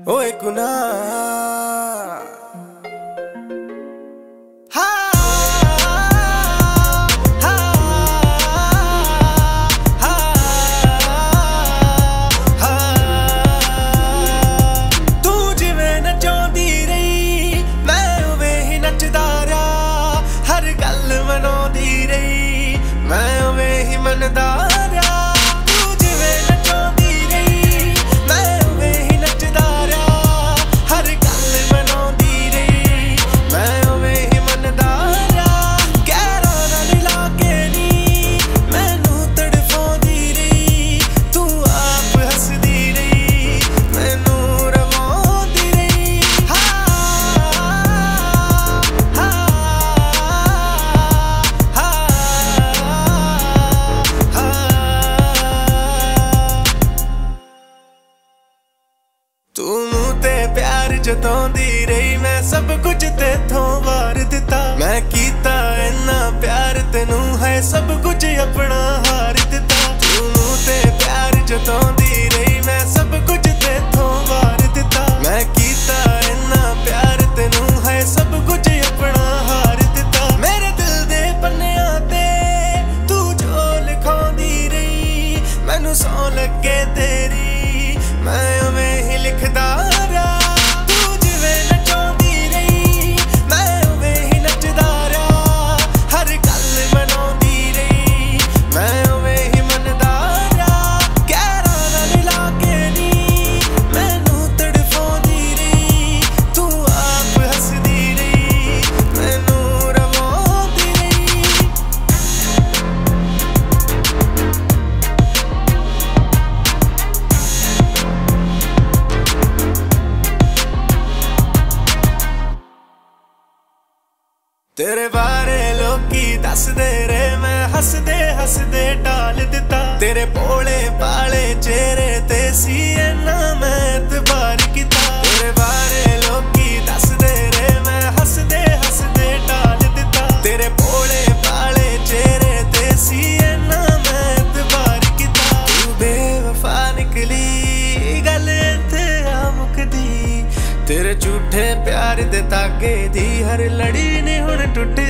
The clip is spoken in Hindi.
ओए गुनाह तू मूं ते प्यार जताउंदी रही, मैं सब कुछ तेथों वार दिता। मैं कीता इन्ना प्यार तेनू है सब कुछ अपना हार दिता। तू मूं ते प्यार जताउंदी रही, मैं सब कुछ तेथों वार दिता। मैं कीता इन्ना प्यार तेनू है सब कुछ अपना हार दिता। मेरे दिल दे पन्नियां ते तू जो लिखाउंदी रही, मैनू सौ लगे तेरी मैं उवें ही लिखदा रहा। तू जिवें नचाउंदी रही, मैं उवें ही नचदा रहा। हर गल मनाउंदी रही, मैं उवें ही मनदा रहा। गैरां नाल ला के नी मैनू तड़फाउंदी रही, तू आप हसदी रही, मैनू रवाउंदी रही। तेरे बारे लोकी दसदे रहे, मैं हसदे हसदे टाल दिता। तेरे भोले भाले चेहरे ते सी इन्ना मैं एतबार कीता। तेरे बारे लोकी दसदे रहे, मैं हसदे हसदे टाल दिता। तेरे भोले भाले चेहरे ते सी इन्ना मैं एतबार कीता। तू बेवफा निकली गल इत्थे आ मुकदी। तेरे झूठे प्यार दे धागे दी हर लड़ी ने हुण टुट